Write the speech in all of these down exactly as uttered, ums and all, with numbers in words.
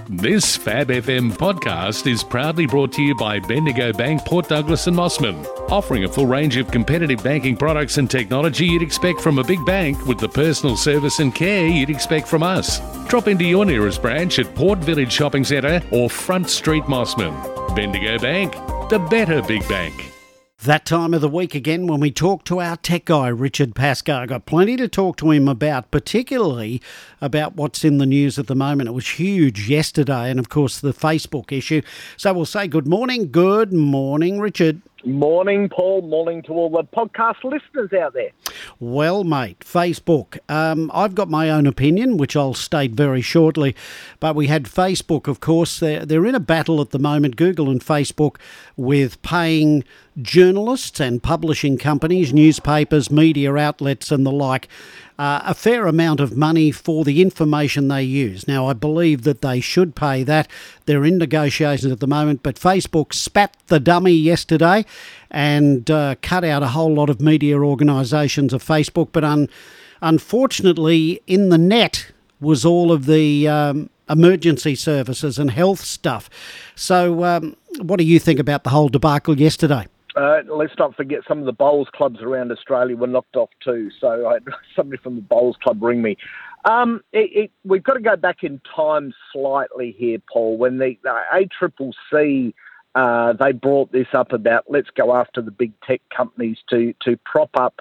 This Fab F M podcast is proudly brought to you by Bendigo Bank, Port Douglas and Mossman, offering a full range of competitive banking products and technology you'd expect from a big bank with the personal service and care you'd expect from us. Drop into your nearest branch at Port Village Shopping Centre or Front Street Mossman. Bendigo Bank, the better big bank. That time of the week again when we talk to our tech guy, Richard Pascoe. Got plenty to talk to him about, particularly about what's in the news at the moment. It was huge yesterday, and of course the Facebook issue. So we'll say good morning. Good morning, Richard. Morning, Paul. Morning to all the podcast listeners out there. Well, mate, Facebook. Um, I've got my own opinion, which I'll state very shortly. But we had Facebook, of course. They're, they're in a battle at the moment, Google and Facebook, with paying journalists and publishing companies, newspapers, media outlets and the like, Uh, a fair amount of money for the information they use. Now, I believe that they should pay that. They're in negotiations at the moment, but Facebook spat the dummy yesterday and uh, cut out a whole lot of media organisations of Facebook. But un- unfortunately, in the net was all of the um, emergency services and health stuff. So um, what do you think about the whole debacle yesterday? Uh, let's not forget some of the bowls clubs around Australia were knocked off too. So I had somebody from the bowls club ring me. Um, it, it, we've got to go back in time slightly here, Paul. When the, the A C C C, uh, they brought this up about let's go after the big tech companies to, to prop up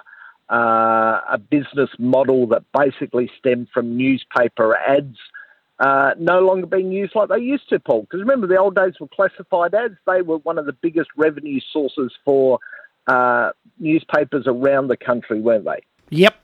uh, a business model that basically stemmed from newspaper ads Uh, no longer being used like they used to, Paul. Because remember, the old days were classified ads. They were one of the biggest revenue sources for uh, newspapers around the country, weren't they? Yep.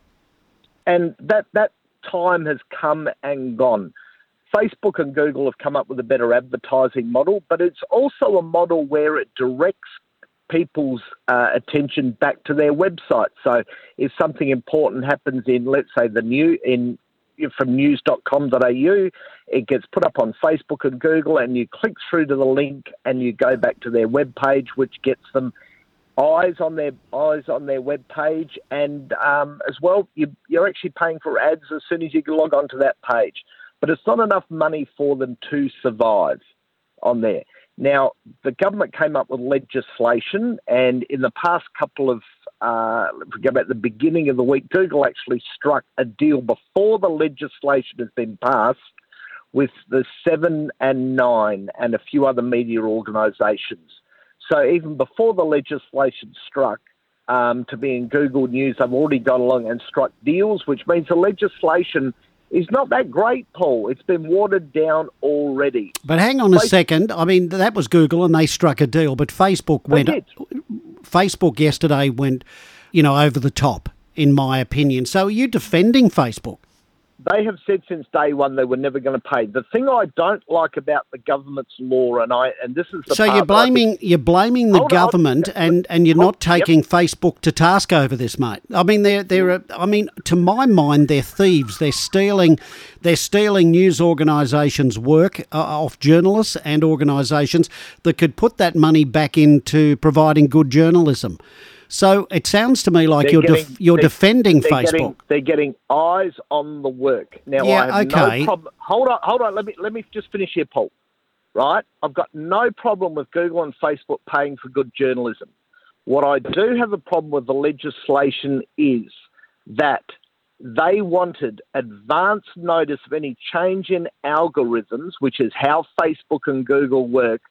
And that, that time has come and gone. Facebook and Google have come up with a better advertising model, but it's also a model where it directs people's uh, attention back to their website. So if something important happens in, let's say, the new in from news dot com dot a u, it gets put up on Facebook and Google, and you click through to the link and you go back to their web page, which gets them eyes on their eyes on their web page, and um, as well, you, you're actually paying for ads as soon as you log onto that page. But it's not enough money for them to survive on there. Now, the government came up with legislation, and in the past couple of Uh, if we go back to the beginning of the week, Google actually struck a deal before the legislation has been passed with the Seven and Nine and a few other media organisations. So even before the legislation struck, um, to be in Google News, they've already gone along and struck deals, which means the legislation is not that great, Paul. It's been watered down already. But hang on a Facebook, second. I mean, that was Google and they struck a deal, but Facebook went... Did. Facebook yesterday went, you know, over the top, in my opinion. So are you defending Facebook? They have said since day one they were never going to pay. The thing I don't like about the government's law, and I and this is the so part you're blaming think, you're blaming the hold government, on. and, and you're hold, not taking yep. Facebook to task over this, mate. I mean, they're they're I mean, to my mind, they're thieves. They're stealing they're stealing news organisations' work uh, off journalists and organisations that could put that money back into providing good journalism. So it sounds to me like they're you're getting, def- you're they're, defending they're Facebook. Getting, they're getting eyes on the work. Now, yeah, I have okay. no problem. Hold on, hold on. Let me let me just finish here, Paul. Right, I've got no problem with Google and Facebook paying for good journalism. What I do have a problem with the legislation is that they wanted advance notice of any change in algorithms, which is how Facebook and Google work,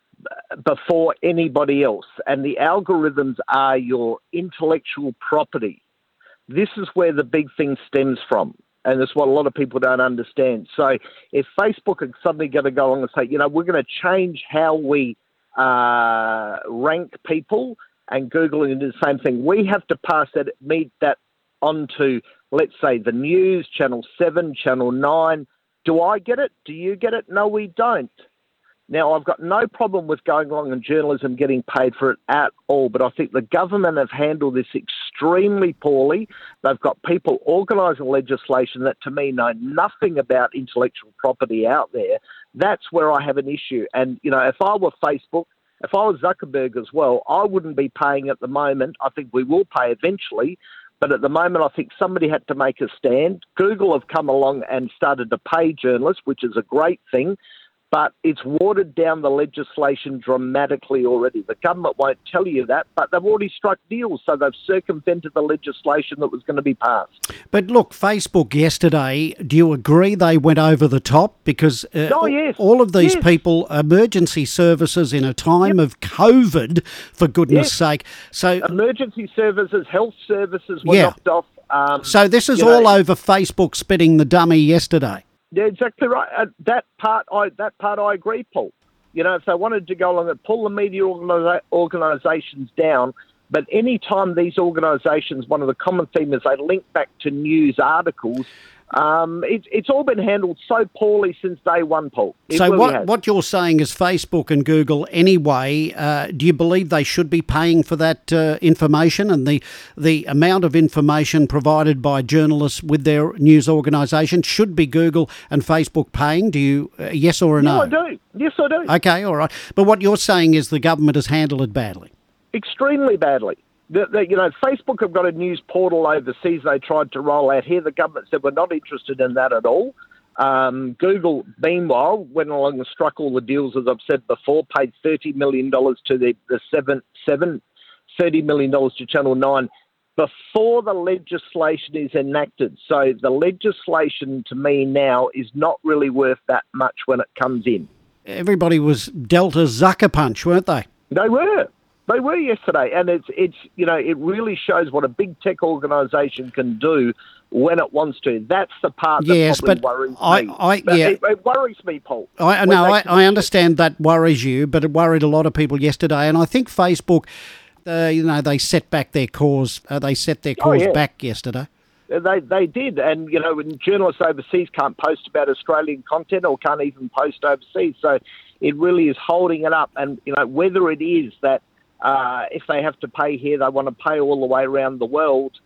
before anybody else. And the algorithms are your intellectual property. This is where the big thing stems from. And that's what a lot of people don't understand. So if Facebook are suddenly going to go along and say, you know, we're going to change how we uh, rank people, and Google and do the same thing, we have to pass that, meet that onto, let's say, the news, Channel seven, Channel nine. Do I get it? Do you get it? No, we don't. Now, I've got no problem with going along and journalism getting paid for it at all, but I think the government have handled this extremely poorly. They've got people organising legislation that, to me, know nothing about intellectual property out there. That's where I have an issue. And, you know, if I were Facebook, if I was Zuckerberg as well, I wouldn't be paying at the moment. I think we will pay eventually. But at the moment, I think somebody had to make a stand. Google have come along and started to pay journalists, which is a great thing. but it's watered down the legislation dramatically already. The government won't tell you that, but they've already struck deals, so they've circumvented the legislation that was going to be passed. But look, Facebook yesterday, do you agree they went over the top? Because uh, oh, yes. all of these yes. people, emergency services in a time yep. of COVID, for goodness yes. sake. So emergency services, health services were yeah. knocked off. Um, so this is all know, over Facebook spitting the dummy yesterday. Yeah, exactly right. Uh, that part, I that part, I agree, Paul. You know, if they wanted to go along and pull the media organisa- organisations down, but any time these organisations, one of the common themes is they link back to news articles. Um, it, it's all been handled so poorly since day one, Paul. It so really what, has. what you're saying is Facebook and Google anyway, uh, do you believe they should be paying for that uh, information and the, the amount of information provided by journalists with their news organisation? Should be Google and Facebook paying? Do you, uh, yes or a no? No, I do. Yes, I do. Okay, all right. But what you're saying is the government has handled it badly. Extremely badly. The, the, you know, Facebook have got a news portal overseas they tried to roll out here. The government said we're not interested in that at all. Um, Google, meanwhile, went along and struck all the deals, as I've said before, paid thirty million dollars to the, the seven, seven, thirty million dollars to Channel nine before the legislation is enacted. So the legislation, to me now, is not really worth that much when it comes in. Everybody was dealt a Zucker punch, weren't they? They were. They were yesterday, and it's it's you know it really shows what a big tech organisation can do when it wants to. That's the part that yes, probably but worries I, me. I, But yeah. it, it worries me, Paul. I no, I, I understand that worries you, but it worried a lot of people yesterday, and I think Facebook, uh, you know, they set back their cause. Uh, they set their cause oh, yeah. back yesterday. They they did, and you know, when journalists overseas can't post about Australian content or can't even post overseas, so it really is holding it up. And you know, whether it is that. Uh, if they have to pay here, they want to pay all the way around the world.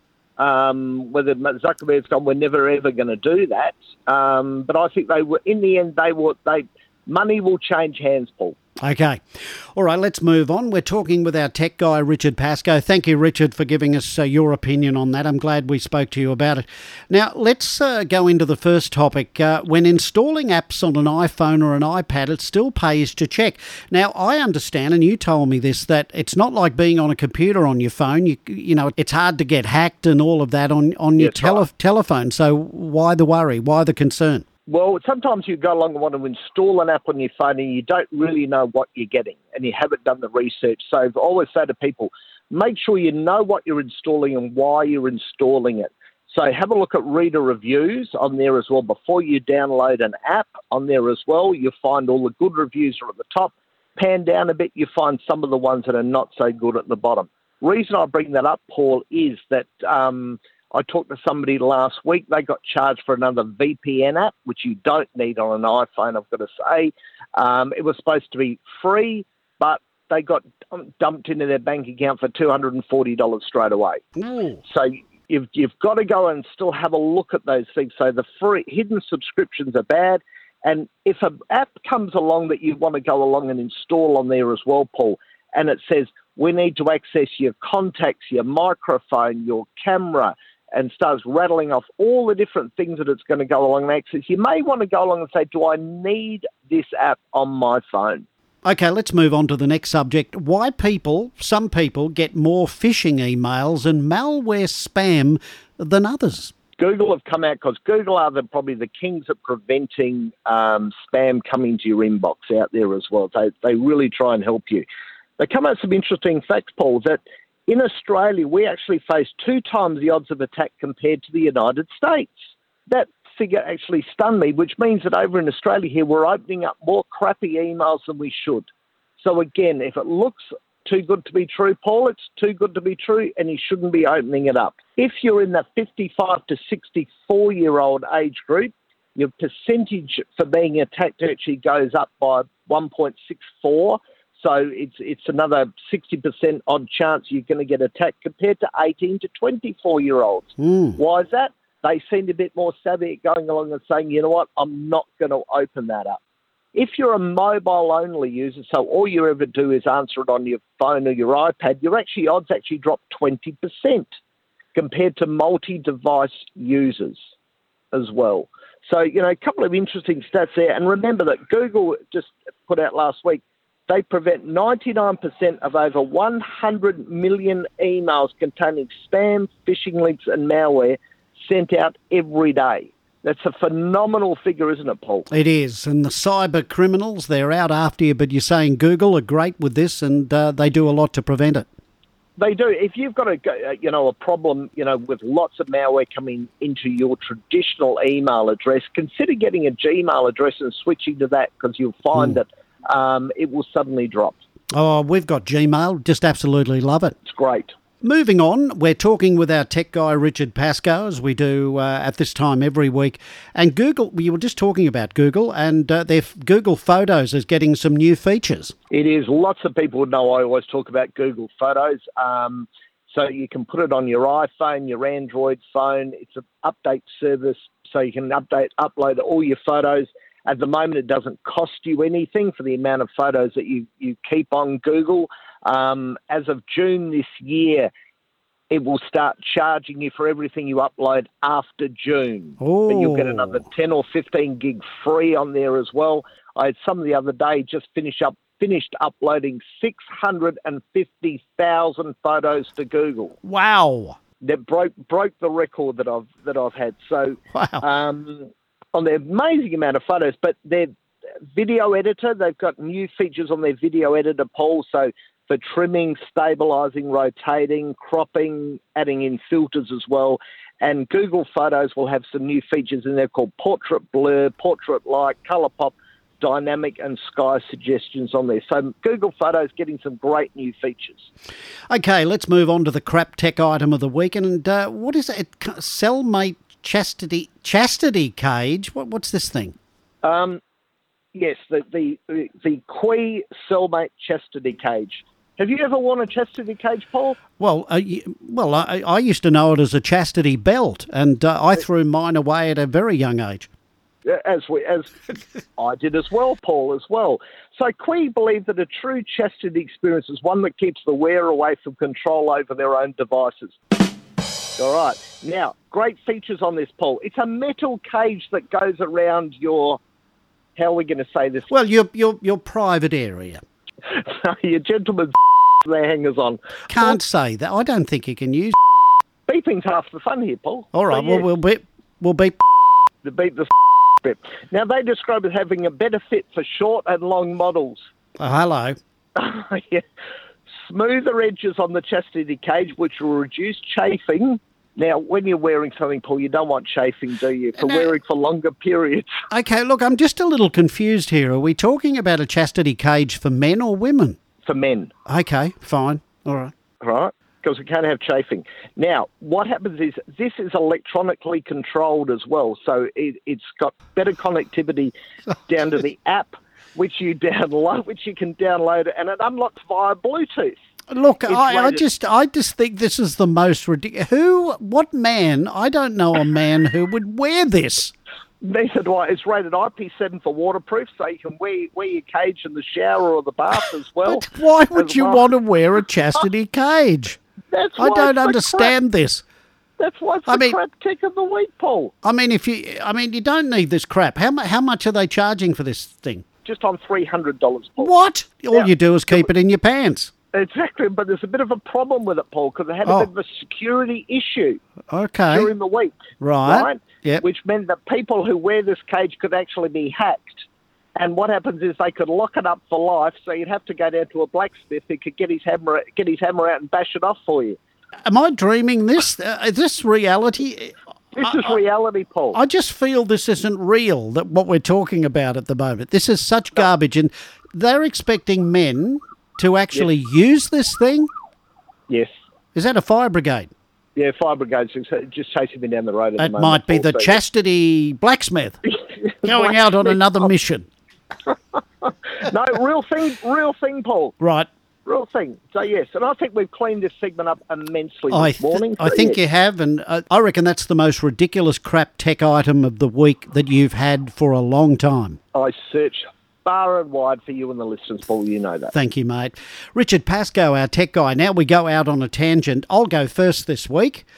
Um, whether Zuckerberg's gone, we're never ever going to do that. Um, but I think they were in the end. They were they money will change hands, Paul. Okay. All right, let's move on. We're talking with our tech guy, Richard Pascoe. Thank you, Richard, for giving us uh, your opinion on that. I'm glad we spoke to you about it. Now, let's uh, go into the first topic. Uh, when installing apps on an iPhone or an iPad, it still pays to check. Now, I understand, and you told me this, that it's not like being on a computer on your phone. You, you know, it's hard to get hacked and all of that on, on your Yes, tele- right. telephone. So why the worry? Why the concern? Well, sometimes you go along and want to install an app on your phone and you don't really know what you're getting and you haven't done the research. So I always say to people, make sure you know what you're installing and why you're installing it. So have a look at reader reviews on there as well. Before you download an app on there as well, you'll find all the good reviews are at the top. Pan down a bit, you find some of the ones that are not so good at the bottom. Reason I bring that up, Paul, is that... Um, I talked to somebody last week. They got charged for another V P N app, which you don't need on an iPhone, I've got to say. Um, it was supposed to be free, but they got dumped into their bank account for two hundred forty dollars straight away. Mm. So you've, you've got to go and still have a look at those things. So the free hidden subscriptions are bad. And if an app comes along that you want to go along and install on there as well, Paul, and it says, we need to access your contacts, your microphone, your camera, and starts rattling off all the different things that it's going to go along and access, you may want to go along and say, do I need this app on my phone? Okay, let's move on to the next subject. Why people, some people, get more phishing emails and malware spam than others? Google have come out because Google are the, probably the kings at preventing um, spam coming to your inbox out there as well. They, they really try and help you. They come out with some interesting facts, Paul, that in Australia, we actually face two times the odds of attack compared to the United States. That figure actually stunned me, which means that over in Australia here, we're opening up more crappy emails than we should. So again, if it looks too good to be true, Paul, it's too good to be true, and you shouldn't be opening it up. If you're in the fifty-five to sixty-four-year-old age group, your percentage for being attacked actually goes up by one point six four. So it's it's another sixty percent odd chance you're going to get attacked compared to eighteen to twenty-four-year-olds. Mm. Why is that? They seem a bit more savvy at going along and saying, you know what, I'm not going to open that up. If you're a mobile-only user, so all you ever do is answer it on your phone or your iPad, your actually odds actually drop twenty percent compared to multi-device users as well. So, you know, a couple of interesting stats there. And remember that Google just put out last week, they prevent ninety-nine percent of over one hundred million emails containing spam, phishing links and malware sent out every day. That's a phenomenal figure, isn't it, Paul? It is. And the cyber criminals, they're out after you, but you're saying Google are great with this and uh, they do a lot to prevent it. They do. If you've got a, you know, a problem, you know, with lots of malware coming into your traditional email address, consider getting a Gmail address and switching to that, because you'll find mm. that um, it will suddenly drop. Oh, we've got Gmail. Just absolutely love it. It's great. Moving on, we're talking with our tech guy, Richard Pascoe, as we do uh, at this time every week. And Google, we were just talking about Google, and uh, their Google Photos is getting some new features. It is. Lots of people would know I always talk about Google Photos. Um, so you can put it on your iPhone, your Android phone. It's an update service, so you can update, upload all your photos. At the moment, it doesn't cost you anything for the amount of photos that you, you keep on Google. Um, as of June this year, it will start charging you for everything you upload after June. Oh. But you'll get another ten or fifteen gig free on there as well. I had some the other day just finish up, finished uploading six hundred fifty thousand photos to Google. Wow. That broke broke the record that I've that I've had. So wow. um, on the amazing amount of photos, but their video editor, they've got new features on their video editor, Paul. So for trimming, stabilising, rotating, cropping, adding in filters as well. And Google Photos will have some new features in there called Portrait Blur, Portrait Light, Colour Pop, Dynamic and Sky suggestions on there. So Google Photos getting some great new features. Okay, let's move on to the crap tech item of the week. And uh, what is it? Cellmate Chastity Chastity Cage? What, what's this thing? Um, yes, the, the, the Qi Cellmate Chastity Cage. Have you ever worn a chastity cage, Paul? Well, uh, well, I, I used to know it as a chastity belt, and uh, I threw mine away at a very young age. As we, as I did as well, Paul, as well. So Qi believe that a true chastity experience is one that keeps the wearer away from control over their own devices. All right. Now, great features on this, Paul. It's a metal cage that goes around your, how are we going to say this? Well, your your your private area. Your gentleman's their hangers on. Can't well, say that. I don't think you can use. Beeping's half the fun here, Paul. All right. So, well, yeah, we'll beep. We'll beep. The beep the bit. Now they describe it as having a better fit for short and long models. Oh, hello. Yeah. Smoother edges on the chastity cage, which will reduce chafing. Now, when you're wearing something, Paul, you don't want chafing, do you? For no. wearing for longer periods. Okay, look, I'm just a little confused here. Are we talking about a chastity cage for men or women? For men. Okay, fine. All right. Right? Because we can't have chafing. Now, what happens is this is electronically controlled as well. So it, it's got better connectivity down to the app, which you download, which you can download, and it unlocks via Bluetooth. Look, I, I just I just think this is the most ridiculous. Who, what man, I don't know a man who would wear this. Neither do I. It's rated I P seven for waterproof, so you can wear, wear your cage in the shower or the bath as well. But why would you well. want to wear a chastity cage? That's I why don't it's understand this. That's why it's I the mean, crap tech of the week, Paul. I mean, if you, I mean, you don't need this crap. How much? How much are they charging for this thing? Just on three hundred dollars, Paul. What? All Now, you do is keep it in your pants. Exactly, but there's a bit of a problem with it, Paul, because it had a Oh. bit of a security issue Okay. during the week. Right. Right? Yep. Which meant that people who wear this cage could actually be hacked. And what happens is they could lock it up for life, so you'd have to go down to a blacksmith who could get his hammer, get his hammer out and bash it off for you. Am I dreaming this? Uh, is this reality? This is reality, Paul. I just feel this isn't real, that what we're talking about at the moment. This is such garbage, and they're expecting men to actually Yes. use this thing? Yes. Is that a fire brigade? Yeah, fire brigade's just chasing me down the road at That the moment. might be the Paul, so- chastity blacksmith going out on another mission. No, real thing, real thing, Paul. Right. Real thing. So, yes, and I think we've cleaned this segment up immensely I, this th- morning. I So, think yes. you have, and uh, I reckon that's the most ridiculous crap tech item of the week that you've had for a long time. I search far and wide for you and the listeners, Paul. You know that. Thank you, mate. Richard Pascoe, our tech guy. Now we go out on a tangent. I'll go first this week.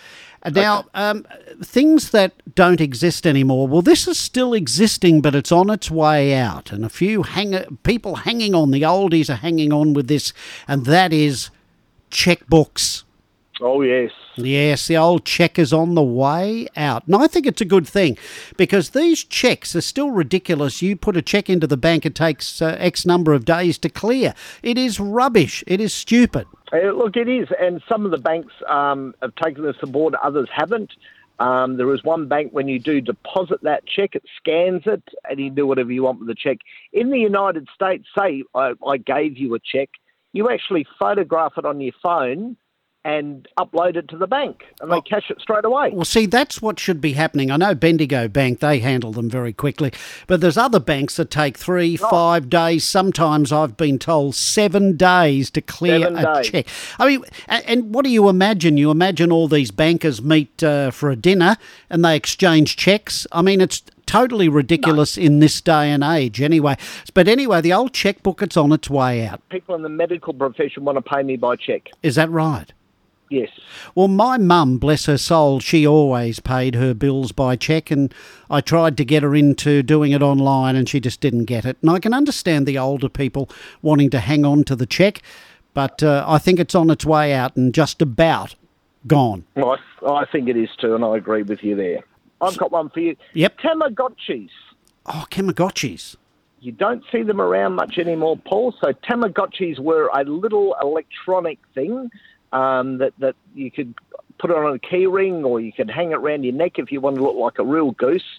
Now, um, things that don't exist anymore, well, this is still existing, but it's on its way out. And a few hang- people hanging on, the oldies are hanging on with this, and that is checkbooks. Oh, yes. Yes, the old check is on the way out. And I think it's a good thing because these checks are still ridiculous. You put a check into the bank, it takes uh, X number of days to clear. It is rubbish. It is stupid. Uh, look, it is. And some of the banks um, have taken this aboard, others haven't. Um, there is one bank, when you do deposit that check, it scans it and you do whatever you want with the check. In the United States, say I, I gave you a check, you actually photograph it on your phone and upload it to the bank, and they cash it straight away. Well, see, that's what should be happening. I know Bendigo Bank, they handle them very quickly, but there's other banks that take three, oh. five days, sometimes I've been told seven days to clear seven a days. check. I mean, and what do you imagine? You imagine all these bankers meet uh, for a dinner and they exchange checks? I mean, it's totally ridiculous no. in this day and age anyway. But anyway, the old checkbook, it's on its way out. People in the medical profession want to pay me by check. Is that right? Yes. Well, my mum, bless her soul, she always paid her bills by cheque, and I tried to get her into doing it online and she just didn't get it. And I can understand the older people wanting to hang on to the cheque, but uh, I think it's on its way out and just about gone. Well, I, I think it is too, and I agree with you there. I've got one for you. Yep. Tamagotchis. Oh, Tamagotchis. You don't see them around much anymore, Paul. So Tamagotchis were a little electronic thing Um, that, that you could put it on a key ring, or you could hang it around your neck if you wanted to look like a real goose.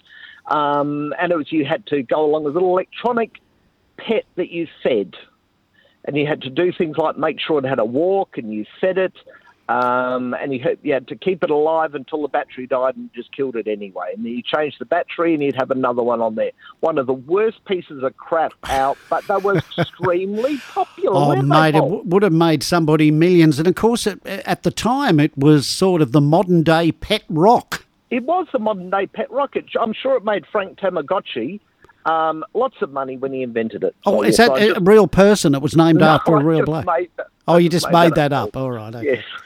Um, and it was you had to go along with a little electronic pet that you fed. And you had to do things like make sure it had a walk, and you fed it. Um, and you had, you had to keep it alive until the battery died and just killed it anyway. And then you changed the battery and you'd have another one on there. One of the worst pieces of crap out, but they were extremely popular. Oh, mate, it w- would have made somebody millions. And, of course, it, at the time, it was sort of the modern-day pet rock. It was the modern-day pet rock. It, I'm sure it made Frank Tamagotchi um, lots of money when he invented it. Oh, so, is yes, that I a just, real person? It was named no, after a I real just bloke? Made that. Oh, I you just made, made that, that up. up. All right. Okay. Yes.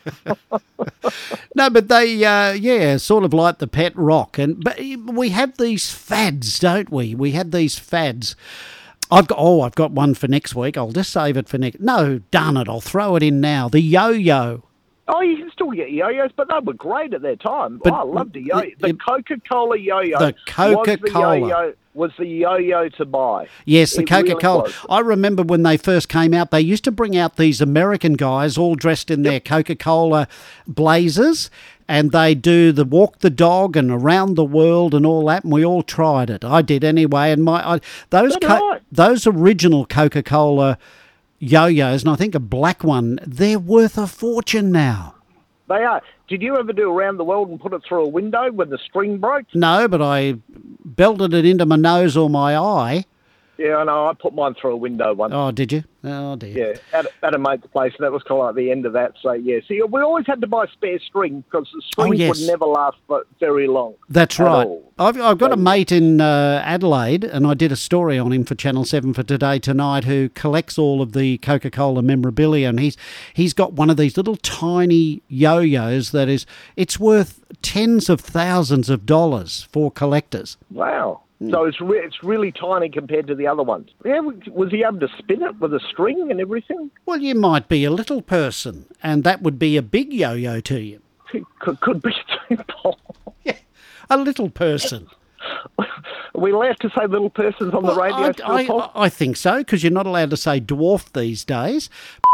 No, but they, uh, yeah, sort of like the pet rock. And but we have these fads, don't we? We had these fads. I've got, oh, I've got one for next week. I'll just save it for next. No, darn it, I'll throw it in now. The yo-yo. Oh, you can still get yo-yos, but they were great at their time. But oh, I loved the yo-yo. The it, Coca-Cola yo-yo. The Coca-Cola. Was the yo-yo, was the yo-yo to buy. Yes, the It Coca-Cola. really I remember when they first came out, they used to bring out these American guys all dressed in yep. their Coca-Cola blazers, and they do the walk the dog and around the world and all that, and we all tried it. I did anyway, and my I, those co- right. those original Coca-Cola yo-yos, and I think a black one, they're worth a fortune now. They are. Did you ever do around the world and put it through a window when the string broke? No, but I belted it into my nose or my eye. Yeah, I know. I put mine through a window once. Oh, did you? Oh, dear. Yeah, at, at a mate's place, and that was kind of like the end of that. So, yeah. See, we always had to buy spare string because the strings oh, yes. would never last for very long. That's right. All. I've, I've got so, a mate in uh, Adelaide, and I did a story on him for Channel seven for Today Tonight, who collects all of the Coca-Cola memorabilia, and he's he's got one of these little tiny yo-yos that is, it's worth tens of thousands of dollars for collectors. Wow. So it's re- it's really tiny compared to the other ones. Yeah, was he able to spin it with a string and everything? Well, you might be a little person, and that would be a big yo-yo to you. Could, could be simple. Yeah, a little person. Are we allowed to say little persons on well, the radio? I, I, I think so, because you're not allowed to say dwarf these days.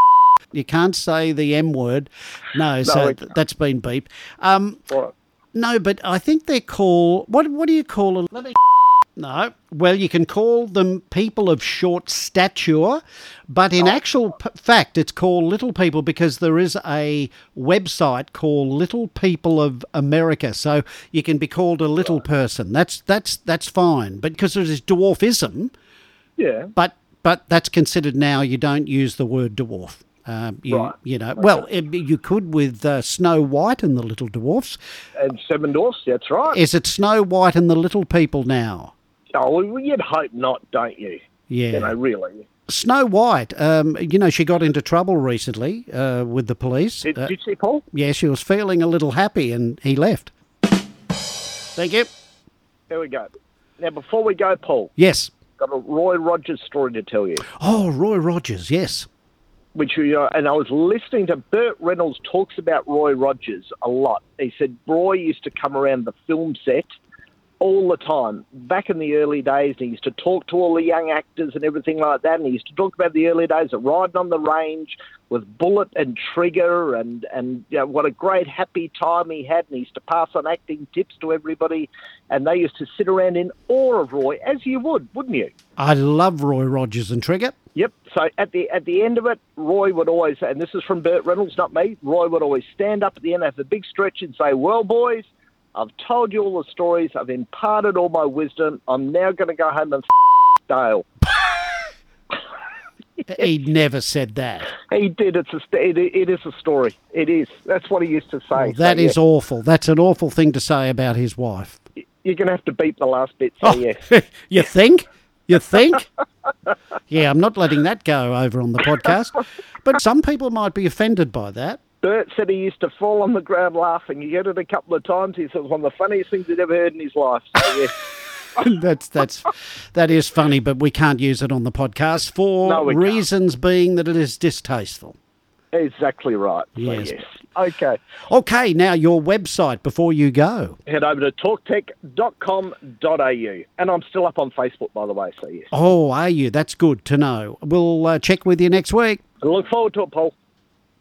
You can't say the M word. No, no so th- that's been beeped. Um, right. No, but I think they're called... What, what do you call them? Let me... No. Well, you can call them people of short stature, but in oh. actual p- fact, it's called Little People because there is a website called Little People of America. So you can be called a little right. person. That's that's that's fine. But because there is dwarfism, yeah. But but that's considered now. You don't use the word dwarf. Um, you, right. you know, okay. well, it, you could with uh, Snow White and the Little Dwarfs. And Seven Dwarfs, that's right. Is it Snow White and the Little People now? Oh, well, you'd hope not, don't you? Yeah. You know, really. Snow White, um, you know, she got into trouble recently uh, with the police. Did, Uh, did you see, Paul? yeah, she was feeling a little happy and he left. Thank you. There we go. Now, before we go, Paul, Yes. got a Roy Rogers story to tell you. Oh, Roy Rogers, yes. Which you know, and I was listening to Burt Reynolds talks about Roy Rogers a lot. He said Roy used to come around the film set all the time back in the early days. And he used to talk to all the young actors and everything like that. And he used to talk about the early days of riding on the range with Bullet and Trigger, and and you know, what a great happy time he had. And he used to pass on acting tips to everybody. And they used to sit around in awe of Roy, as you would, wouldn't you? I love Roy Rogers and Trigger. Yep. So at the at the end of it, Roy would always, and this is from Burt Reynolds, not me, Roy would always stand up at the end, have a big stretch and say, well, boys, I've told you all the stories. I've imparted all my wisdom. I'm now going to go home and f- Dale. He never said that. He did. It's a, it, it is a story. It is. That's what he used to say. Well, that so, is yeah. awful. That's an awful thing to say about his wife. You're going to have to beep the last bit, so Oh, yes. you think? You think? Yeah, I'm not letting that go over on the podcast. But some people might be offended by that. Bert said he used to fall on the ground laughing. He did it a couple of times. He said it was one of the funniest things he'd ever heard in his life. So, yes. that's that's that is funny, but we can't use it on the podcast for No, we can't. reasons being that it is distasteful. Exactly right. So, Yes. yes. Okay. Okay, now your website before you go. Head over to talktech dot com dot a u. And I'm still up on Facebook, by the way, so yes. Oh, are you? That's good to know. We'll uh, check with you next week. I look forward to it, Paul.